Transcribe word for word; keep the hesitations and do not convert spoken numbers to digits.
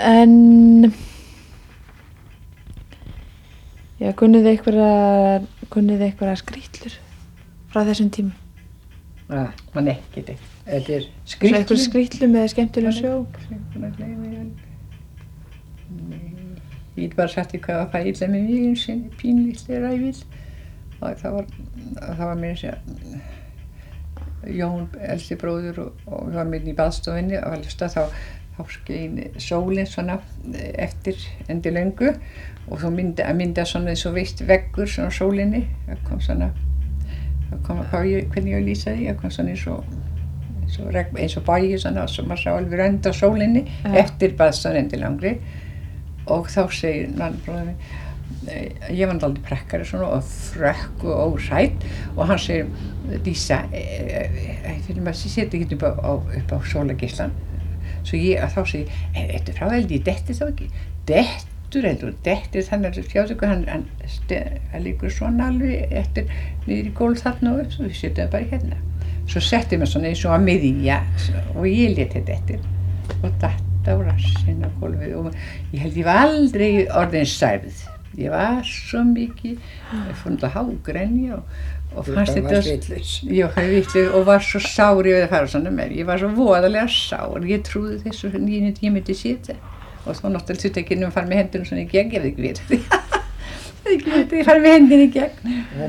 En já, kunnið þið einhverja kunnið þið einhverja skrítlur frá þessum tíma? Ja, man ekki þetta. Þetta er Svo skrýtlum. einhverju skrítlum eða skemmtilegum sjó? Nei, ég get bara sagt því hvað var það illa með mig eins og pínlítið ræfil. Og það var, það var mér að segja Jón, elsti bróður og, og við varum inn í baðstofinni og alveg þá, þá skein sólin svona eftir endi löngu og þá myndi að mynda svona eins og veist veggur svona á sólinni. Það kom svona, það kom, hvað ég, hvernig ég lýsa því, það kom svona eins og eins og, regn, eins og bæi svona og maður sá alveg rönd á sólinni ja. Eftir baðstofan endi langri og þá segir mannbróður minn, ég var náttúrulega prekkari svona og frökk og órætt og hann segir, Dísa, fyrir maður setja ekki upp á, á, upp á sólargeislan. Svo ég, að þá segir, þetta er frá veldi, ég detti þá ekki. Dettur heldur, dettir þannig að sjáðu ykkur, hann, hann, hann líkur svona alveg eftir niður í gólf þarna og upp, svo við setjum bara hérna. Svo setti maður svona eins og að miðja og ég lét þetta eftir og datt á rassinn á gólfið og ég held ég var aldrei orðin særð. Ég var svo mikið, ég fór náttúrulega hágrenja og, og fannst þetta... Þú var vitlaus. Já, það var vitlaus og var svo sár yfir að fara svona með. Ég var svo voðalega sár, ég trúði þessu að ég, ég myndi sitja. Og þá náttúrulega þurfti ekki að fara með hendurinn svona í gegn, ég hef ekki verið. Ég hef ekki verið að fara með hendurinn í gegn.